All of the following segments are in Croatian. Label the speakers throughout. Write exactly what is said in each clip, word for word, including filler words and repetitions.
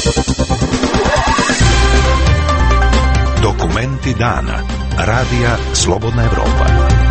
Speaker 1: Dokumenti dana. Radija Slobodna Evropa.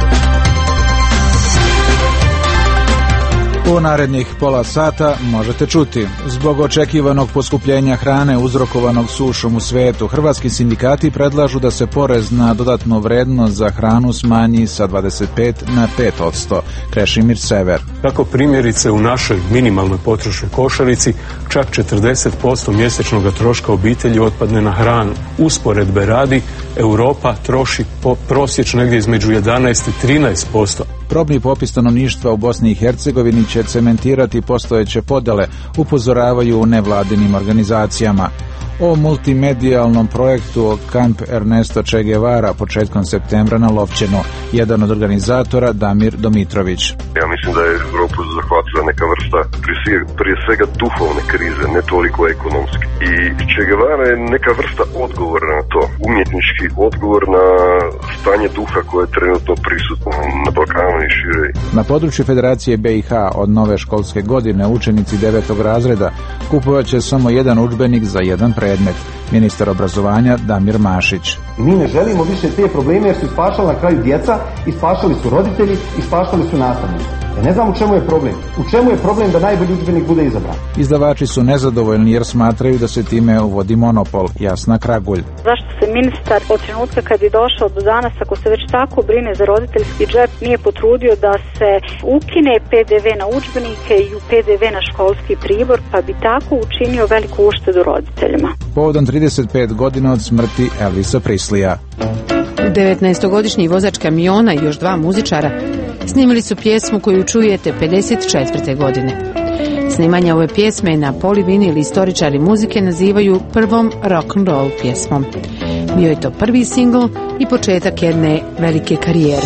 Speaker 2: U narednih pola sata možete čuti: zbog očekivanog poskupljenja hrane uzrokovanog sušom u svetu, hrvatski sindikati predlažu da se porez na dodatnu vrednost za hranu smanji sa dvadeset pet na pet posto. Krešimir Sever.
Speaker 3: Tako primjerice u našoj minimalnoj potrošnoj košarici čak četrdeset posto mjesečnog troška obitelji otpadne na hranu. Usporedbe radi, Europa troši po prosječno negdje između jedanaest i trinaest posto.
Speaker 2: Probni popis stanovništva u Bosni i Hercegovini će cementirati postojeće podele, upozoravaju u nevladinim organizacijama. O multimedijalnom projektu Kamp Ernesto Che Guevara početkom septembra na Lovćenu, jedan od organizatora Damir Domitrović.
Speaker 4: Ja mislim da je Europu zahvatila neka vrsta prije, prije svega duhovne krize, ne toliko ekonomske. I Che Guevara je neka vrsta odgovora na to, umjetnički odgovor na stanje duha koje je trenutno prisutno na Balkanu i šire.
Speaker 2: Na području Federacije B i H od nove školske godine učenici devetog razreda kupovat će samo jedan udžbenik za jedan predmet. Ministar obrazovanja Damir Mašić.
Speaker 5: Mi ne želimo više te probleme jer su ispaštali na kraju djeca, ispaštali su roditelji, ispaštali su nastavnici. Ja ne znam u čemu je problem. U čemu je problem da najbolji udžbenik bude izabran?
Speaker 2: Izdavači su nezadovoljni jer smatraju da se time uvodi monopol. Jasna Kragulj.
Speaker 6: Zašto se ministar od trenutka kad je došao do danas, ako se već tako brine za roditeljski džep, nije potrudio da se ukine P D V na udžbenike i P D V na školski pribor, pa bi tako učinio veliku uštedu roditeljima.
Speaker 2: Povodom trideset pet godina od smrti Elvisa Preslija.
Speaker 7: devetnaestogodišnji vozač kamiona i još dva muzičara snimili su pjesmu koju čujete pedeset četvrte godine. Snimanje ove pjesme na polivinil istoričari muzike nazivaju prvom rock'n'roll pjesmom. Bio je to prvi singl i početak jedne velike karijere.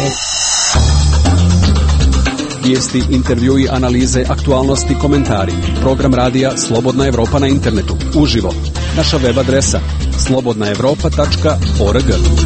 Speaker 8: Vijesti, intervjui, analize, aktualnosti, komentari. Program radija Slobodna Evropa na internetu. Uživo. Naša web adresa slobodna evropa tačka org.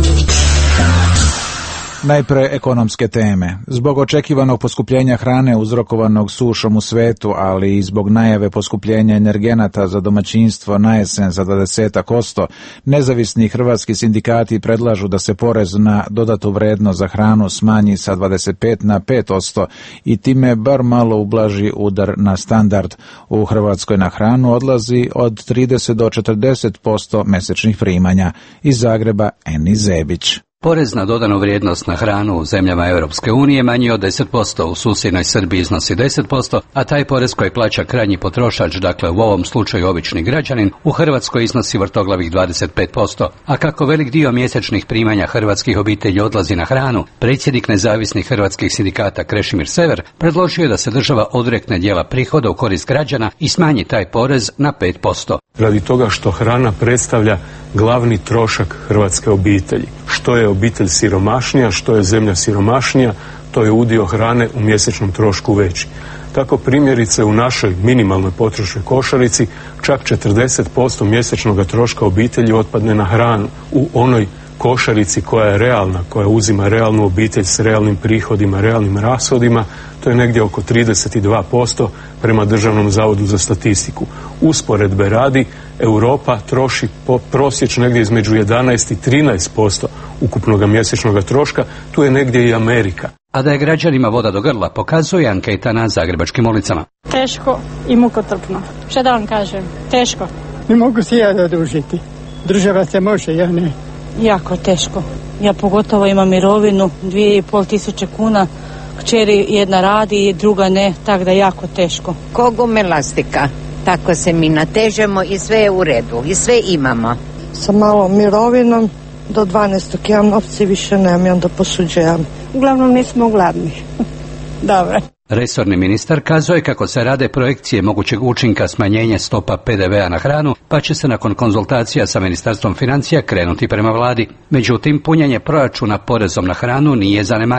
Speaker 2: Najpre ekonomske teme. Zbog očekivanog poskupljenja hrane uzrokovanog sušom u svetu, ali i zbog najave poskupljenja energenata za domaćinstvo na jesen za dvadeset posto, nezavisni hrvatski sindikati predlažu da se porez na dodatu vrednost za hranu smanji sa dvadeset pet na pet posto i time bar malo ublaži udar na standard. U Hrvatskoj na hranu odlazi od trideset do četrdeset posto mesečnih primanja. Iz Zagreba Eni Zebić.
Speaker 9: Porez na dodanu vrijednost na hranu u zemljama Europske unije manji od deset posto, u susjednoj Srbiji iznosi deset posto, a taj porez koji plaća krajnji potrošač, dakle u ovom slučaju obični građanin, u Hrvatskoj iznosi vrtoglavih dvadeset pet posto. A kako velik dio mjesečnih primanja hrvatskih obitelji odlazi na hranu, predsjednik nezavisnih hrvatskih sindikata Krešimir Sever predložio je da se država odrekne dijela prihoda u korist građana i smanji taj porez na pet posto.
Speaker 3: Radi toga što hrana predstavlja glavni trošak hrvatske obitelji. Što je obitelj siromašnija, što je zemlja siromašnija, to je udio hrane u mjesečnom trošku veći. Tako primjerice u našoj minimalnoj potrošnoj košarici čak četrdeset posto mjesečnog troška obitelji otpadne na hranu. U onoj košarici koja je realna, koja uzima realnu obitelj s realnim prihodima, realnim rashodima, to je negdje oko trideset dva posto prema Državnom zavodu za statistiku. Usporedbe radi, Europa troši po prosječno negdje između jedanaest i trinaest posto ukupnog mjesečnog troška, tu je negdje i Amerika.
Speaker 9: A da je građanima voda do grla pokazuje anketa na zagrebačkim ulicama.
Speaker 10: Teško i mukotrpno. Šta da vam kažem? Teško.
Speaker 11: Ne mogu se ja zadužiti. Država se može, ja ne.
Speaker 10: Jako teško. Ja pogotovo imam mirovinu, dvije i pol tisuće kuna. Kćeri jedna radi, druga ne, tako da jako teško.
Speaker 12: Ko gume lastika. Tako se mi natežemo i sve je u redu. I sve imamo.
Speaker 13: Sa malom mirovinom do dvanaestog imam novci, više nemam i onda posuđujem.
Speaker 11: Uglavnom nismo gladni. Dobro.
Speaker 9: Resorni ministar kazuje kako se rade projekcije mogućeg učinka smanjenja stopa P D V a na hranu, pa će se nakon konzultacija sa Ministarstvom financija krenuti prema vladi. Međutim, punjenje proračuna porezom na hranu nije zanemarivo.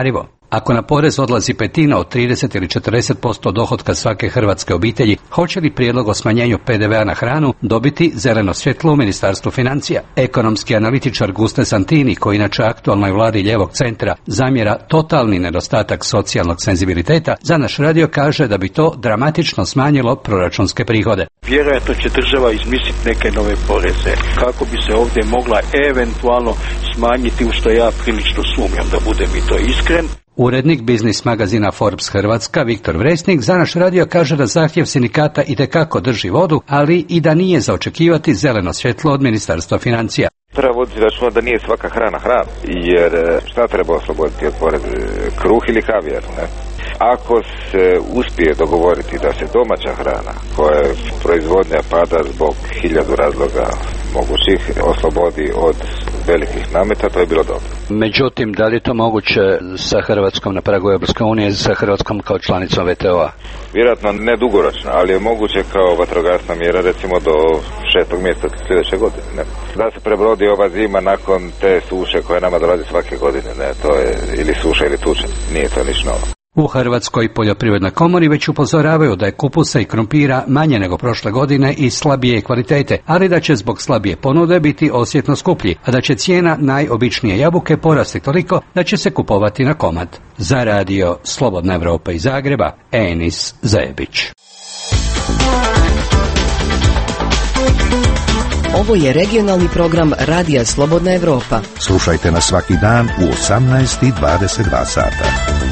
Speaker 9: Ako na porez odlazi petina od trideset ili četrdeset posto dohotka svake hrvatske obitelji, hoće li prijedlog o smanjenju P D V-a na hranu dobiti zeleno svjetlo u Ministarstvu financija? Ekonomski analitičar Guste Santini, koji inače aktualnoj vladi lijevog centra zamjera totalni nedostatak socijalnog senzibiliteta, za naš radio kaže da bi to dramatično smanjilo proračunske prihode.
Speaker 14: Vjerojatno će država izmisliti neke nove poreze kako bi se ovdje mogla eventualno smanjiti, u što ja prilično sumnjam, da budem i to iskren.
Speaker 9: Urednik biznis magazina Forbes Hrvatska Viktor Vresnik za naš radio kaže da zahtjev sindikata itekako drži vodu, ali i da nije za očekivati zeleno svjetlo od Ministarstva financija.
Speaker 15: Treba voditi računa da nije svaka hrana hrana, jer šta treba osloboditi od poreza? Kruh ili kavijar, ne? Ako se uspije dogovoriti da se domaća hrana, koja je proizvodnja pada zbog hiljadu razloga mogućih, oslobodi od velikih nameta, to je bilo dobro.
Speaker 9: Međutim, da li je to moguće sa Hrvatskom na pragu Europske unije, sa Hrvatskom kao članicom V T O-a?
Speaker 15: Vjerojatno ne dugoročno, ali je moguće kao vatrogasna mjera recimo do šestog mjeseca sljedeće godine. Ne? Da se prebrodi ova zima nakon te suše koje nama dolazi svake godine, ne? To je ili suša ili tuča, nije to ništa novo.
Speaker 9: U Hrvatskoj poljoprivrednoj komori već upozoravaju da je kupusa i krumpira manje nego prošle godine i slabije kvalitete, ali da će zbog slabije ponude biti osjetno skuplji, a da će cijena najobičnije jabuke porasti toliko da će se kupovati na komad. Za radio Slobodna Evropa iz Zagreba, Enis Zajebić.
Speaker 16: Ovo je regionalni program Radija Slobodna Evropa.
Speaker 1: Slušajte nas svaki dan u osamnaest i dvadeset dva sata.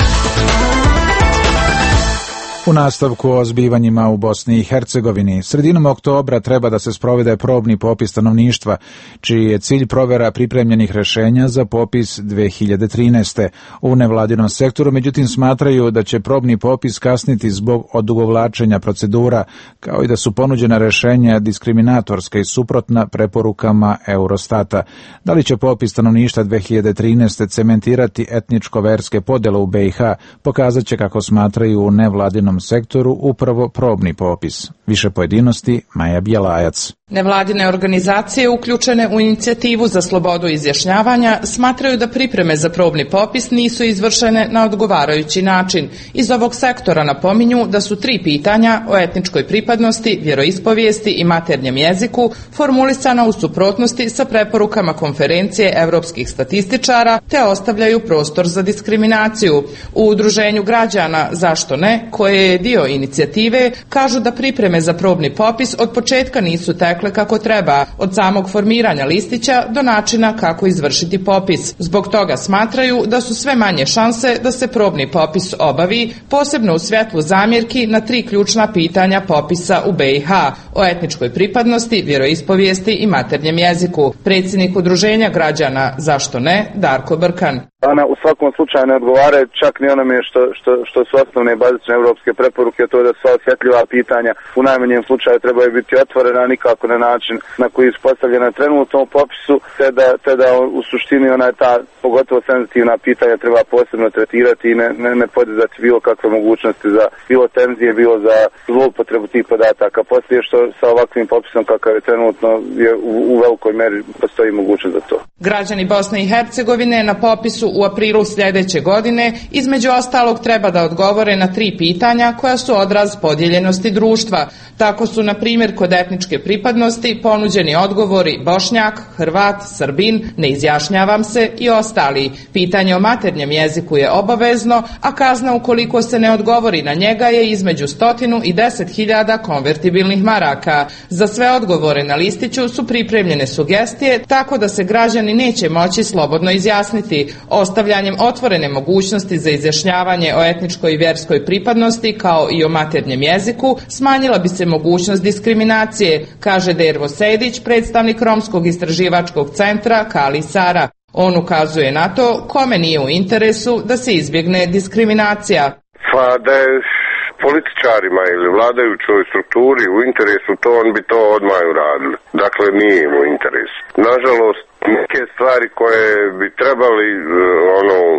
Speaker 2: U nastavku o zbivanjima u Bosni i Hercegovini, sredinom oktobra treba da se sprovede probni popis stanovništva, čiji je cilj provjera pripremljenih rješenja za popis dve hiljade trinaeste. U nevladinom sektoru, međutim, smatraju da će probni popis kasniti zbog odugovlačenja procedura, kao i da su ponuđena rješenja diskriminatorska i suprotna preporukama Eurostata. Da li će popis stanovništva dve hiljade trinaeste cementirati etničko-verske podjele u B i H, pokazat će, kako smatraju u nevladinom sektoru, upravo probni popis. Više pojedinosti, Maja Bjelajac.
Speaker 17: Nevladine organizacije uključene u inicijativu za slobodu izjašnjavanja smatraju da pripreme za probni popis nisu izvršene na odgovarajući način. Iz ovog sektora napominju da su tri pitanja o etničkoj pripadnosti, vjeroispovijesti i maternjem jeziku formulisana u suprotnosti sa preporukama konferencije evropskih statističara, te ostavljaju prostor za diskriminaciju. U udruženju građana Zašto ne, koje je dio inicijative, kažu da pripreme za probni popis od početka nisu tekle kako treba, od samog formiranja listića do načina kako izvršiti popis. Zbog toga smatraju da su sve manje šanse da se probni popis obavi, posebno u svjetlu zamjerki na tri ključna pitanja popisa u B i H o etničkoj pripadnosti, vjeroispovijesti i maternjem jeziku. Predsjednik udruženja građana Zašto ne, Darko Brkan.
Speaker 18: Ona u svakom slučaju ne odgovaraju čak ni onome što, što, što su osnovne bazične evropske preporuke, to je da sva osjetljiva pitanja u najmanjem slučaju trebaju biti otvorena, nikako na način na koji je postavljena trenutno u popisu, te da, te da u suštini ona je ta, pogotovo senzitivna pitanja, treba posebno tretirati i ne, ne, ne podizati bilo kakve mogućnosti za bilo tenzije, bilo za zloupotrebu tih podataka. Poslije što sa ovakvim popisom kakav je trenutno je u, u velikoj meri postoji mogućnost za to.
Speaker 17: Građani Bosne i Hercegovine na popisu u aprilu sljedeće godine između ostalog treba da odgovore na tri pitanja koja su odraz podijeljenosti društva. Tako su, na primjer, kod etničke pripadnosti ponuđeni odgovori Bošnjak, Hrvat, Srbin, ne izjašnjavam se i ostali. Pitanje o maternjem jeziku je obavezno, a kazna ukoliko se ne odgovori na njega je između stotinu i deset hiljada konvertibilnih maraka. Za sve odgovore na listiću su pripremljene sugestije, tako da se građani neće moći slobodno izjasniti. Ostavljanjem otvorene mogućnosti za izjašnjavanje o etničkoj i vjerskoj pripadnosti kao i o maternjem jeziku smanjila bi se mogućnost diskriminacije, kaže Dervo Sejdić, predstavnik Romskog istraživačkog centra Kali Sara. On ukazuje na to kome nije u interesu da se izbjegne diskriminacija.
Speaker 4: Pa da je političarima ili vladajućoj strukturi u interesu, to on bi to odmah uradili. Dakle, nije im u interesu. Nažalost, neke stvari koje bi trebali ono u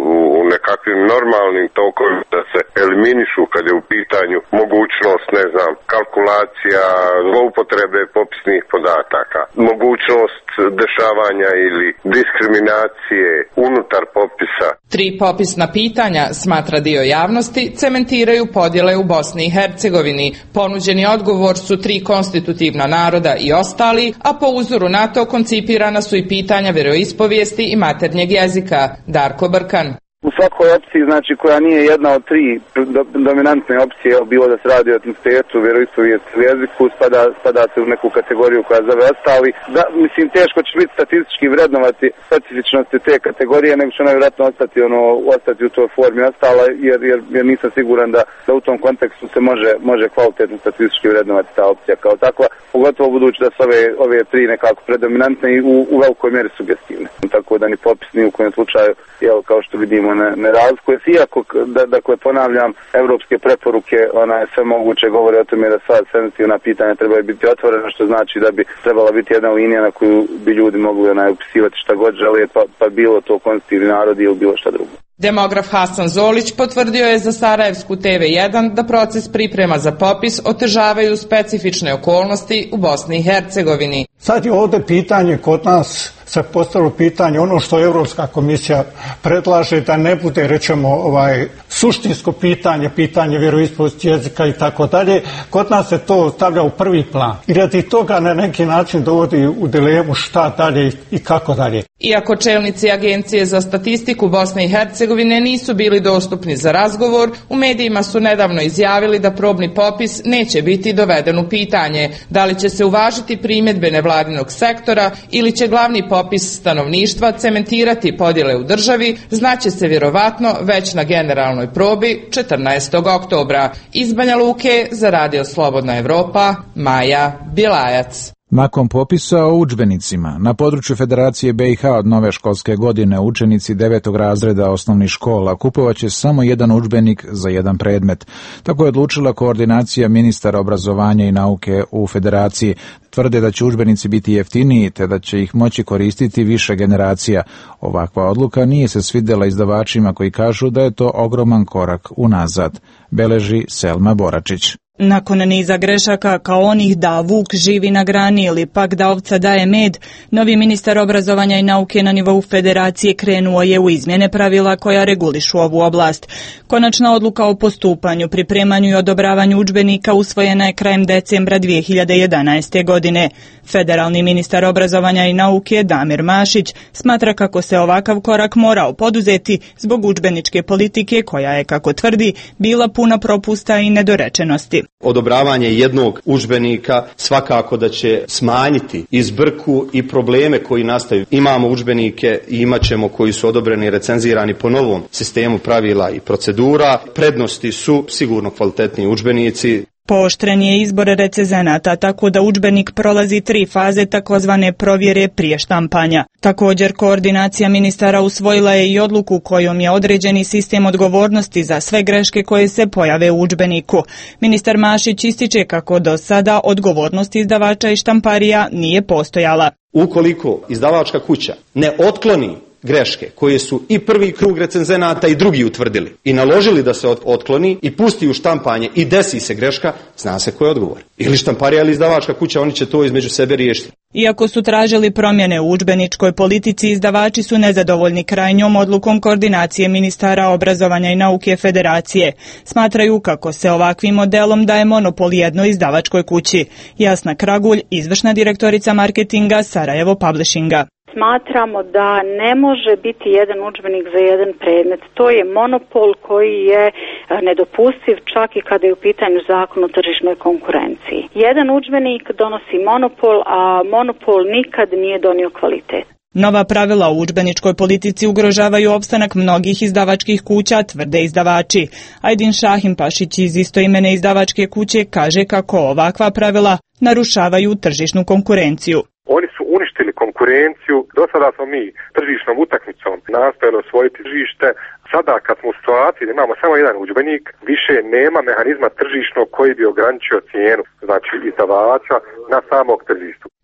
Speaker 4: nekakvim normalnim tokovima da se eliminišu kad je u pitanju mogućnost, ne znam, kalkulacija, zloupotrebe popisnih podataka, mogućnost dešavanja ili diskriminacije unutar popisa.
Speaker 17: Tri popisna pitanja, smatra dio javnosti, cementiraju podjele u Bosni i Hercegovini. Ponuđeni odgovor su tri konstitutivna naroda i ostali, a po uzoru na to koncipirana su i pitanja vjeroispovijesti i maternjeg jezika. Darko Brkan.
Speaker 18: U svakoj opciji, znači koja nije jedna od tri do, dominantne opcije, bilo da se radi o etnicitetu, vjeroispovijesti ili jeziku, spada, spada se u neku kategoriju koja zove ostali. Da, mislim, teško će biti statistički vrednovati specifičnosti te kategorije, nego će ona vjerojatno ostati, ono, ostati u toj formi ostala, jer, jer, jer nisam siguran da, da u tom kontekstu se može, može kvalitetno statistički vrednovati ta opcija kao takva, pogotovo budući da su ove, ove tri nekako predominantne i u, u velikoj mjeri sugestivne. Tako da ni popis ni u kojem slučaju, jel, kao što vidimo, ne, ne razlikuje se, iako, da, dakle, ponavljam, evropske preporuke, ona je sve moguće, govori o tome da sva senzitivna pitanja trebaju biti otvorena, što znači da bi trebala biti jedna linija na koju bi ljudi mogli onaj upisivati šta god žele, pa, pa bilo to konstitutivni narod ili bilo šta drugo.
Speaker 17: Demograf Hasan Zolić potvrdio je za Sarajevsku te ve jedan da proces priprema za popis otežavaju specifične okolnosti u Bosni i Hercegovini.
Speaker 11: Sad je ovdje pitanje kod nas se postavilo pitanje ono što Europska komisija predlaže da ne bude, rećemo, ovaj suštinsko pitanje, pitanje vjeroispovijesti jezika i tako dalje. Kod nas se to stavlja u prvi plan i radi toga na neki način dovodi u dilemu šta dalje i kako dalje.
Speaker 17: Iako čelnici Agencije za statistiku Bosne i Hercegovine nisu bili dostupni za razgovor, u medijima su nedavno izjavili da probni popis neće biti doveden u pitanje. Da li će se uvažiti primjedbe nevladinog sektora ili će glavni popis stanovništva cementirati podjele u državi, znaće se vjerovatno već na generalnoj probi četrnaestog oktobra. Iz Banja Luke za Radio Slobodna Evropa, Maja Bilajac.
Speaker 2: Nakon popisa o udžbenicima, na području Federacije be i ha od nove školske godine učenici devetog razreda osnovnih škola kupovat će samo jedan udžbenik za jedan predmet. Tako je odlučila koordinacija ministara obrazovanja i nauke u Federaciji. Tvrde da će udžbenici biti jeftiniji te da će ih moći koristiti više generacija. Ovakva odluka nije se svidjela izdavačima koji kažu da je to ogroman korak unazad, beleži Selma Boračić.
Speaker 19: Nakon niza grešaka kao onih da vuk živi na grani ili pak da ovca daje med, novi ministar obrazovanja i nauke na nivou Federacije krenuo je u izmjene pravila koja regulišu ovu oblast. Konačna odluka o postupanju, pripremanju i odobravanju udžbenika usvojena je krajem decembra dvije hiljade jedanaeste. godine. Federalni ministar obrazovanja i nauke Damir Mašić smatra kako se ovakav korak morao poduzeti zbog udžbeničke politike koja je, kako tvrdi, bila puna propusta i nedorečenosti.
Speaker 20: Odobravanje jednog udžbenika svakako da će smanjiti i zbrku i probleme koji nastaju. Imamo udžbenike i imat ćemo koji su odobreni i recenzirani po novom sistemu pravila i procedura. Prednosti su sigurno kvalitetniji udžbenici.
Speaker 19: Pooštren je izbor recenzenata, tako da udžbenik prolazi tri faze takozvane provjere prije štampanja. Također, koordinacija ministara usvojila je i odluku kojom je određeni sistem odgovornosti za sve greške koje se pojave u udžbeniku. Ministar Mašić ističe kako do sada odgovornost izdavača i štamparija nije postojala.
Speaker 20: Ukoliko izdavačka kuća ne otkloni greške koje su i prvi krug recenzenata i drugi utvrdili i naložili da se otkloni i pusti u štampanje i desi se greška, zna se ko je odgovor. Ili štamparija ili izdavačka kuća, oni će to između sebe riješiti.
Speaker 19: Iako su tražili promjene u udžbeničkoj politici, izdavači su nezadovoljni krajnjom odlukom koordinacije ministara obrazovanja i nauke Federacije. Smatraju kako se ovakvim modelom daje monopol jednoj izdavačkoj kući. Jasna Kragulj, izvršna direktorica marketinga Sarajevo Publishinga.
Speaker 6: Smatramo da ne može biti jedan udžbenik za jedan predmet. To je monopol koji je nedopustiv čak i kada je u pitanju zakon o tržišnoj konkurenciji. Jedan udžbenik donosi monopol, a monopol nikad nije donio kvalitet.
Speaker 19: Nova pravila u udžbeničkoj politici ugrožavaju opstanak mnogih izdavačkih kuća, tvrde izdavači. Ajdin Šahimpašić iz istoimene izdavačke kuće kaže kako ovakva pravila narušavaju tržišnu konkurenciju.
Speaker 21: Oni su uništili konkurenciju, do sada smo mi tržišnom utakmicom nastojali osvojiti tržište, sada kad smo u situaciji da imamo samo jedan udžbenik, više nema mehanizma tržišnog koji bi ograničio cijenu, znači izdavača na samog tržištu.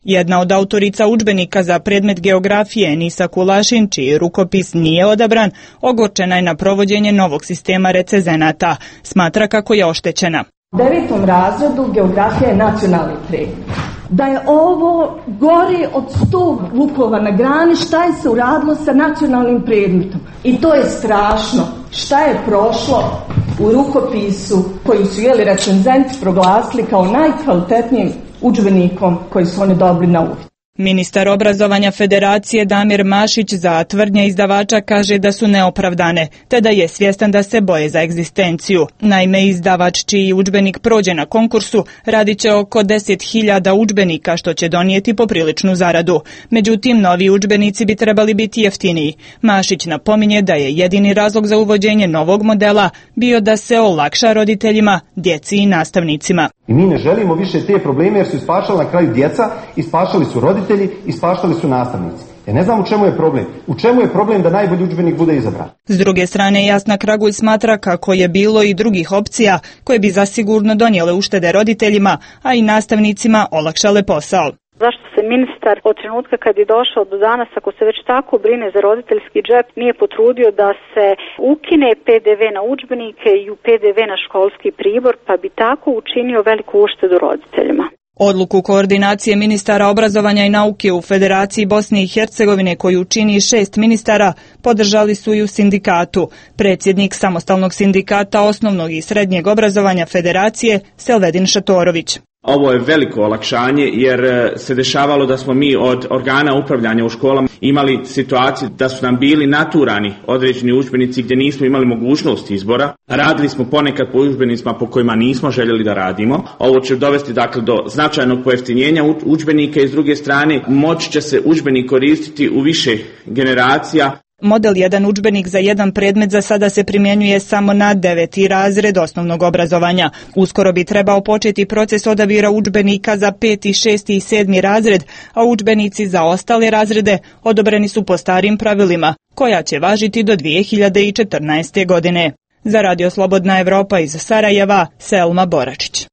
Speaker 19: Jedna od autorica udžbenika za predmet geografije, Enisa Kulašin, čiji rukopis nije odabran, ogorčena je na provođenje novog sistema recenzenata. Smatra kako je oštećena.
Speaker 5: U devetom razredu geografija je nacionalni predmet. Da je ovo gore od sto vukova na grani, šta je se uradilo sa nacionalnim predmetom. I to je strašno. Šta je prošlo u rukopisu koji su jeli recenzenti proglasili kao najkvalitetnijim udžbenikom koji su oni dobili na uvid.
Speaker 19: Ministar obrazovanja Federacije Damir Mašić za tvrdnje izdavača kaže da su neopravdane, te da je svjestan da se boje za egzistenciju. Naime, izdavač čiji udžbenik prođe na konkursu radit će oko deset hiljada udžbenika, što će donijeti popriličnu zaradu. Međutim, novi udžbenici bi trebali biti jeftiniji. Mašić napominje da je jedini razlog za uvođenje novog modela bio da se olakša roditeljima, djeci i nastavnicima.
Speaker 22: I mi ne želimo više te probleme jer su ispaštali na kraju djeca, ispaštali su roditelji, ispaštali su nastavnici. Ja ne znam u čemu je problem. U čemu je problem da najbolji udžbenik bude izabran?
Speaker 19: S druge strane, Jasna Kragulj smatra kako je bilo i drugih opcija koje bi zasigurno donijele uštede roditeljima, a i nastavnicima olakšale posao.
Speaker 6: Zašto se ministar od trenutka kad je došao do danas, ako se već tako brine za roditeljski džep, nije potrudio da se ukine pe de ve na udžbenike i pe de ve na školski pribor, pa bi tako učinio veliku uštedu roditeljima?
Speaker 19: Odluku koordinacije ministara obrazovanja i nauke u Federaciji Bosne i Hercegovine, koju čini šest ministara, podržali su i u sindikatu. Predsjednik samostalnog sindikata osnovnog i srednjeg obrazovanja Federacije, Selvedin Šatorović.
Speaker 23: Ovo je veliko olakšanje jer se dešavalo da smo mi od organa upravljanja u školama imali situaciju da su nam bili naturani određeni udžbenici gdje nismo imali mogućnost izbora. Radili smo ponekad po udžbenicima po kojima nismo željeli da radimo. Ovo će dovesti dakle do značajnog pojeftinjenja udžbenika i s druge strane moći će se udžbenik koristiti u više generacija.
Speaker 19: Model jedan udžbenik za jedan predmet za sada se primjenjuje samo na deveti razred osnovnog obrazovanja. Uskoro bi trebao početi proces odabira udžbenika za peti, šesti i sedmi razred, a udžbenici za ostale razrede odobreni su po starim pravilima, koja će važiti do dvije hiljade četrnaeste. godine. Za Radio Slobodna Evropa iz Sarajeva, Selma Boračić.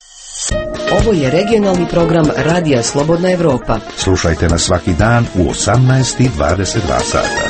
Speaker 16: Ovo je regionalni program Radija Slobodna Evropa.
Speaker 1: Slušajte nas svaki dan u osamnaest i dvadeset dva sata.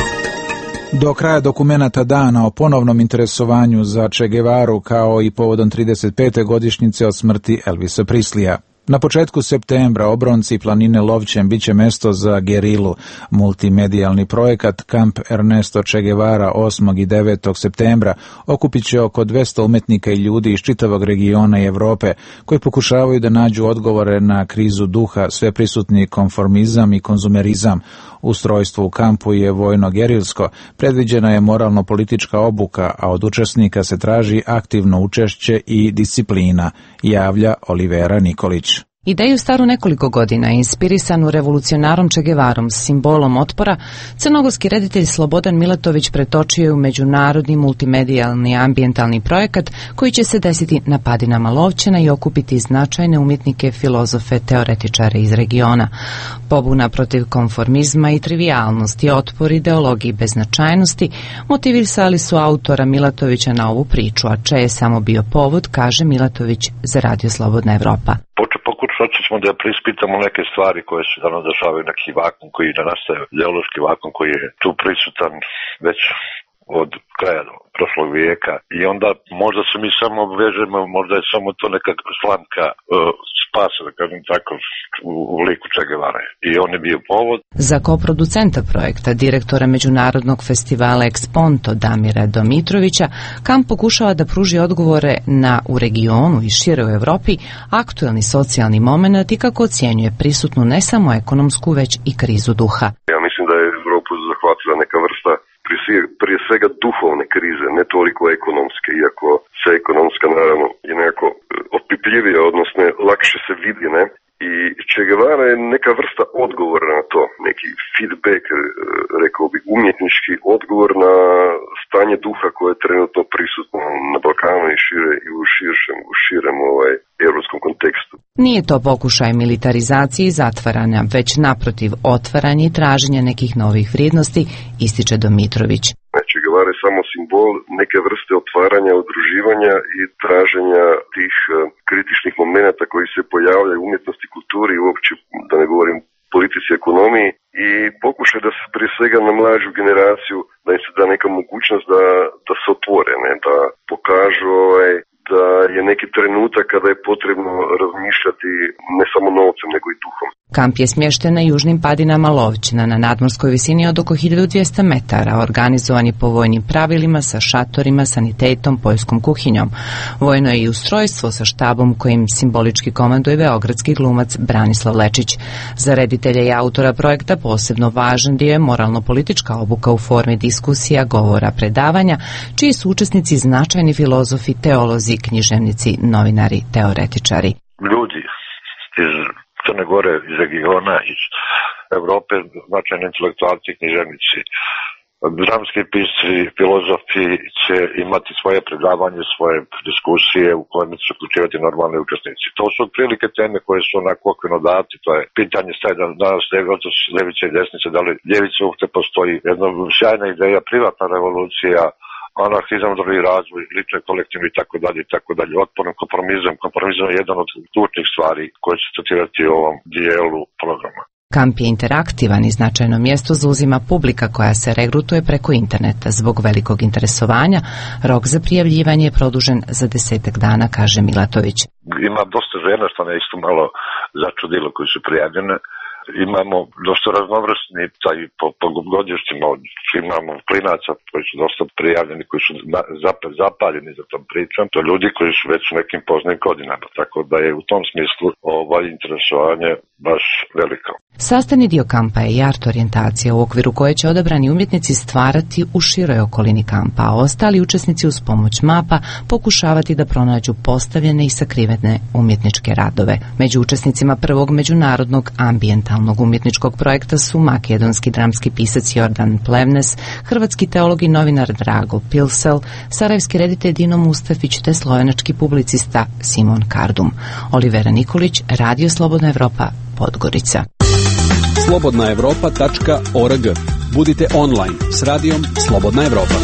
Speaker 2: Do kraja dokumenata dana o ponovnom interesovanju za Che Guevaru kao i povodom trideset pete godišnjice od smrti Elvisa Prislija. Na početku septembra obronci planine Lovćen bit će mesto za Gerilu, multimedijalni projekat Kamp Ernesto Che Guevara osmog i devetog septembra okupit će oko dvesta umetnika i ljudi iz čitavog regiona i Evrope koji pokušavaju da nađu odgovore na krizu duha, sveprisutni konformizam i konzumerizam. Ustrojstvo u kampu je vojno-gerilsko, predviđena je moralno-politička obuka, a od učesnika se traži aktivno učešće i disciplina, javlja Olivera Nikolić.
Speaker 24: Ideju staru nekoliko godina, inspirisanu revolucionarom Che Guevarom, simbolom otpora, crnogorski reditelj Slobodan Milatović pretočio je u međunarodni multimedijalni ambijentalni projekat koji će se desiti na padinama Lovćena i okupiti značajne umjetnike, filozofe, teoretičare iz regiona. Pobuna protiv konformizma i trivijalnosti, otpor ideologiji beznačajnosti motivisali su autora Milatovića na ovu priču, a Che je samo bio povod, kaže Milatović za Radio Slobodna Evropa.
Speaker 25: Pokušat ćemo da prispitamo neke stvari koje se danas dešavaju, neki vakum koji ne nastaje, ideološki vakum koji je tu prisutan već od kraja prošlog vijeka i onda možda se mi samo obvežemo, možda je samo to neka slamka uh, spasa, da kažem tako, u liku Che Guevara i on je bio povod.
Speaker 24: Za koproducenta projekta, direktora Međunarodnog festivala Exponto Damira Domitrovića, kamp pokušava da pruži odgovore na u regionu i šire u Evropi aktuelni socijalni moment i kako ocjenjuje prisutnu ne samo ekonomsku, već i krizu duha.
Speaker 4: Ja mislim da je Evropu zahvatila neka vrsta prije svega duhovne krize, ne toliko ekonomske, iako se ekonomska naravno je nekako opipljivija, odnosno lakše se vidi, ne? I Che Guevara je neka vrsta odgovora na to, neki feedback, rekao bi umjetnički odgovor na stanje duha koje je trenutno prisutno na Balkanu i šire i u širšem, u širem ovaj europskom kontekstu.
Speaker 24: Nije to pokušaj militarizacije i zatvaranja, već naprotiv otvaranje i traženja nekih novih vrijednosti, ističe Domitrović.
Speaker 4: Che Guevara je samo simbol neke vrste otvaranja, udruživanja i traženja tih kritičnih momenata koji se pojavljaju u umjetnosti, kulturi i uopće, da ne govorim, politici, ekonomiji i pokušaj da se prije svega na mlađu generaciju da im se da neka mogućnost da, da se otvore, ne, da pokažu ovaj, da je neki trenutak kada je potrebno razmišljati ne samo novcem nego i duhom.
Speaker 24: Kamp je smješten na južnim padinama Lovćina na nadmorskoj visini od oko hiljadu dvjesto metara, organizovan je po vojnim pravilima sa šatorima, sanitetom, poljskom kuhinjom. Vojno je i ustrojstvo sa štabom kojim simbolički komanduje beogradski glumac Branislav Lečić. Za reditelja i autora projekta posebno važan dio je moralno-politička obuka u formi diskusija, govora, predavanja, čiji su učesnici značajni filozofi, teolozi, književnici, novinari, teoretičari.
Speaker 25: Ljudi iz Crne Gore, iz regiona, iz Evrope, značajni intelektualci, književnici, dramski pisci, filozofi će imati svoje predavanje, svoje diskusije u kojima će uključivati normalni učesnici. To su otprilike teme koje su onako okvirno dati. To je pitanje staje danas ljevice i desnice, da li ljevice uopšte postoji. Jedna sjajna ideja, privatna revolucija, anarhizam, drugi razvoj, lično i kolektivno i tako dalje i tako dalje. Otporan kompromizam. Kompromizam je jedan od ključnih stvari koje će citirati u ovom dijelu programa.
Speaker 24: Kamp je interaktivan i značajno mjesto zauzima publika koja se regrutuje preko interneta. Zbog velikog interesovanja, rok za prijavljivanje je produžen za desetak dana, kaže Milatović.
Speaker 25: Ima dosta žena, što me isto malo začudilo, koji su prijavljene. Imamo dosta raznovrsni taj po, po godištima, imamo klinaca koji su dosta prijavljeni, koji su zapaljeni za tom pričom, to ljudi koji su već u nekim poznim godinama, tako da je u tom smislu ovaj interesovanje baš veliko.
Speaker 24: Sastavni dio kampa je i art orijentacija u okviru koje će odabrani umjetnici stvarati u široj okolini kampa, a ostali učesnici uz pomoć mapa pokušavati da pronađu postavljene i sakrivene umjetničke radove. Među učesnicima prvog međunarodnog ambijentalnog umjetničkog projekta su makedonski dramski pisac Jordan Plevnes, hrvatski teolog i novinar Drago Pilsel, sarajevski reditelj Dino Mustafić te slovenački publicista Simon Kardum. Olivera Nikolić, Radio Slobodna Evropa, Podgorica.
Speaker 3: slobodna evropa tačka org. Budite online s radijom Slobodna Evropa.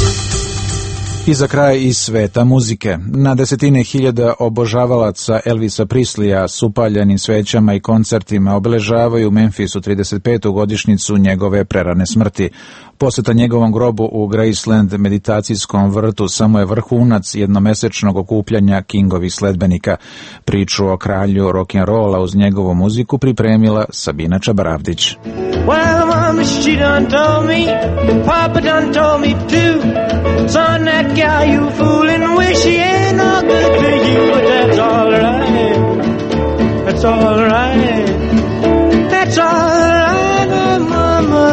Speaker 2: I za kraj iz sveta muzike. Na desetine hiljada obožavalaca Elvisa Preslija s upaljenim svećama i koncertima obeležavaju u Memphisu trideset petu godišnjicu njegove prerane smrti. Posjeta njegovom grobu u Graceland meditacijskom vrtu samo je vrhunac jednomesečnog okupljanja Kingovih sledbenika. Priču o kralju rock'n'rolla uz njegovu muziku pripremila Sabina Čabaravdić.
Speaker 7: Well, mama, she done told me, papa done told me too. Son, that gal you foolin' with, she ain't no good to you, but that's all right. That's all right. That's all right, oh, mama,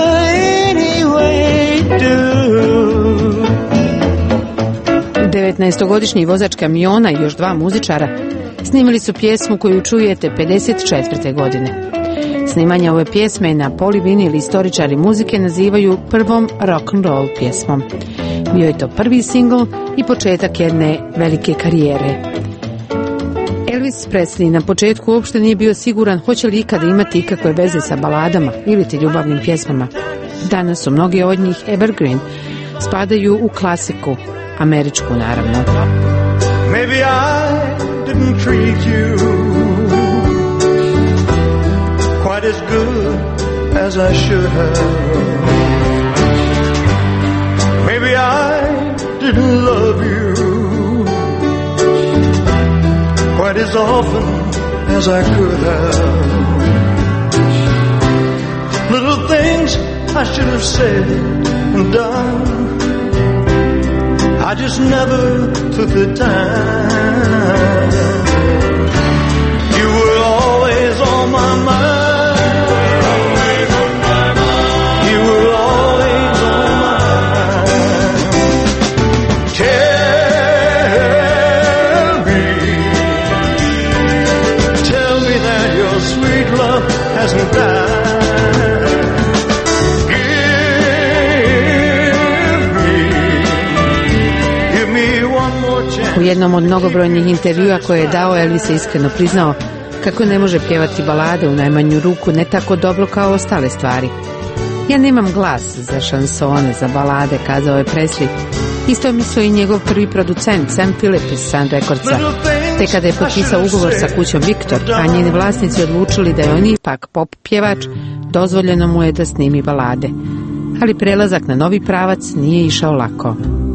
Speaker 7: anyway do.
Speaker 8: devetnaestogodišnji vozač kamiona i još dva muzičara snimili su pjesmu koju čujete pedeset četvrte godine. Snimanje ove pjesme na polivinil istoričari muzike nazivaju prvom rock'n'roll pjesmom. Bio je to prvi singl i početak jedne velike karijere. Elvis Presley na početku uopšte nije bio siguran hoće li ikada imati ikakve veze sa baladama ili ti ljubavnim pjesmama. Danas su mnogi od njih evergreen, spadaju u klasiku, američku naravno.
Speaker 7: Maybe I didn't treat you quite as good as I should have. Maybe I didn't love you quite as often as I could have. Little things I should have said and done, I just never took the time. You were always on my mind.
Speaker 8: U jednom od mnogobrojnih intervjua koje je dao, Elvis je iskreno priznao kako ne može pjevati balade, u najmanju ruku ne tako dobro kao ostale stvari. Ja nemam glas za šansone, za balade, kazao je Presley. Isto je mislio i njegov prvi producent Sam Phillips iz Sun Recordsa. Te kada je potpisao ugovor sa kućom Viktor, a njeni vlasnici odlučili da je on ipak pop pjevač, dozvoljeno mu je da snimi balade. Ali prelazak na novi pravac nije išao lako.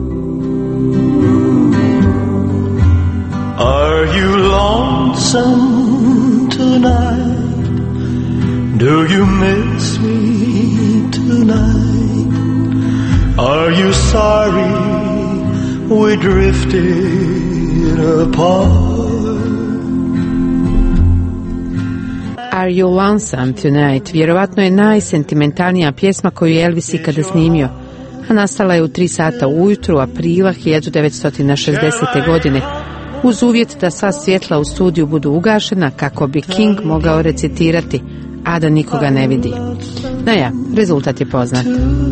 Speaker 7: Are you lonesome tonight? Do you miss me tonight? Are you sorry we drifted apart?
Speaker 8: Are You Lonesome Tonight vjerovatno je najsentimentalnija pjesma koju je Elvis ikada snimio, a nastala je u tri sata ujutru aprila hiljadu devetsto šezdesete. godine, uz uvjet da sva svjetla u studiju budu ugašena kako bi King mogao recitirati, a da nikoga ne vidi. No ja, rezultat je poznat.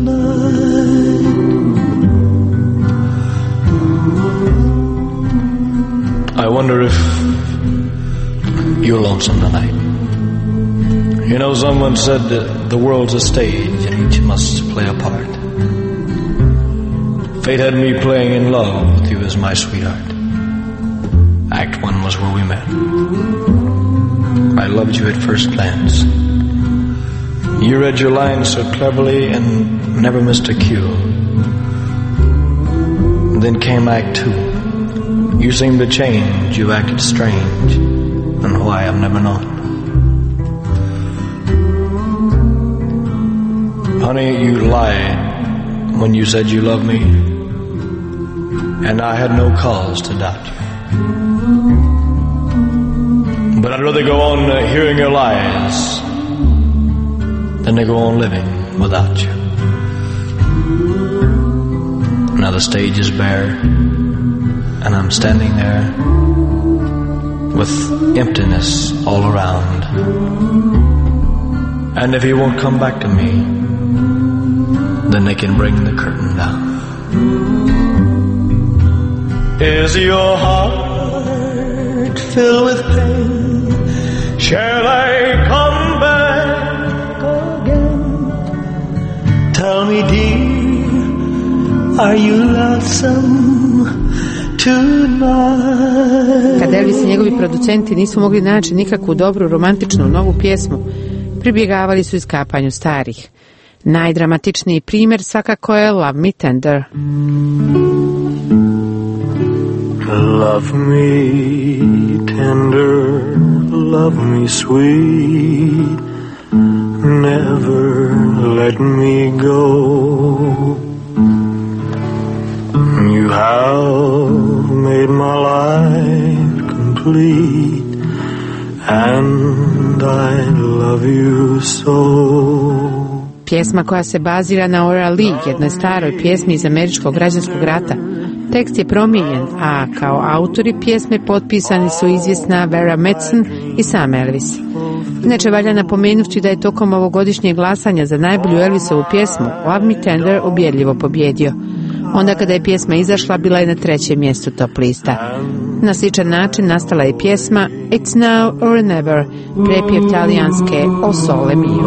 Speaker 7: I wonder if you're lonesome tonight. You know, someone said that the world's a stage and each must play a part. Fate had me playing in love with you as my sweetheart. Act one was where we met. I loved you at first glance. You read your lines so cleverly and never missed a cue. Then came Act two. You seemed to change, you acted strange, and why I've never known. Honey, you lied when you said you loved me, and I had no cause to doubt you. But I'd rather go on uh, hearing your lies than to go on living without you. Now the stage is bare, and I'm standing there with emptiness all around. And if you won't come back to me, then they can bring the curtain down. Is your heart filled with pain? Shall I come back again? Tell me, dear, are you lonesome tonight?
Speaker 8: Kad Elvis i njegovi producenti nisu mogli naći nikakvu dobru romantičnu novu pjesmu, pribjegavali su iskapanju starih. Najdramatičniji primjer svakako je Love Me Tender.
Speaker 7: Love me tender, love me sweet, never let me go. You have made my life complete, and I love you so.
Speaker 8: Pjesma koja se bazira na Ora Lee, jednoj staroj pjesmi iz američkog građanskog rata. Tekst je promijenjen, a kao autori pjesme potpisani su izvjesna Vera Madsen i sam Elvis. Inače, valja napomenuti da je tokom ovogodišnjeg glasanja za najbolju Elvisovu pjesmu Love Me Tender ubjedljivo pobjedio. Onda kada je pjesma izašla, bila je na trećem mjestu top lista. Na sličan način nastala je pjesma It's Now or Never, prepjev talijanske O Sole Mio.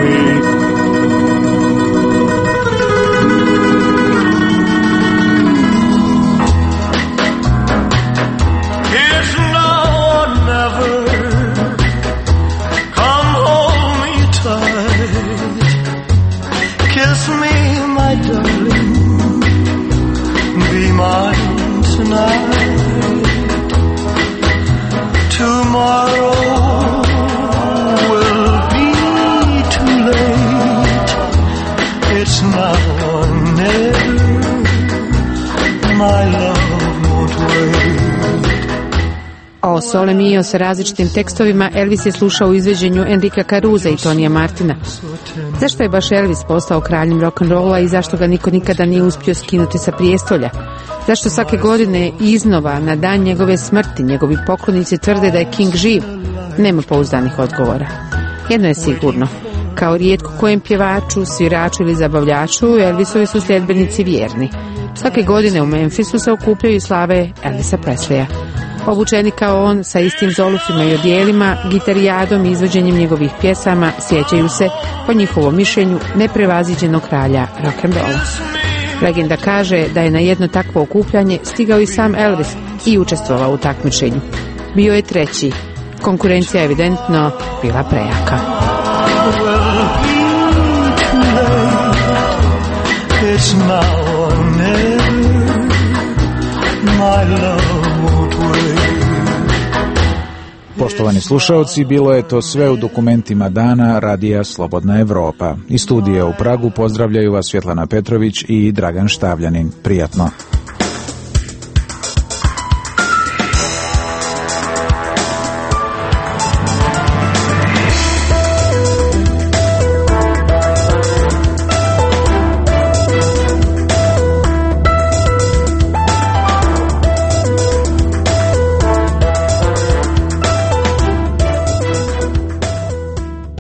Speaker 8: O Sole Mio sa različitim tekstovima Elvis je slušao u izveđenju Enrika Caruza i Tonija Martina. Zašto je baš Elvis postao kraljem rock'n'rolla i zašto ga niko nikada nije uspio skinuti sa prijestolja? Zašto svake godine iznova na dan njegove smrti njegovi poklonici tvrde da je King živ? Nema pouzdanih odgovora. Jedno je sigurno. Kao rijetko kojem pjevaču, sviraču ili zabavljaču, Elvisovi su sljedbenici vjerni. Svake godine u Memphisu se okupljaju i slave Elvisa Presleya. Obučeni kao on, sa istim zolufima i odijelima, gitarijadom i izvođenjem njegovih pjesama, sjećaju se, po njihovom mišljenju, neprevaziđenog kralja rock'n'rolla. Legenda kaže da je na jedno takvo okupljanje stigao i sam Elvis i učestvovao u takmičenju. bio je treći. Konkurencija je evidentno bila prejaka.
Speaker 7: It's now or never, my love won't wait.
Speaker 2: Poštovani slušaoci, bilo je to sve u dokumentima dana Radija Slobodna Evropa. Iz studija u Pragu pozdravljaju vas Svjetlana Petrović i Dragan Štavljanin. Prijatno.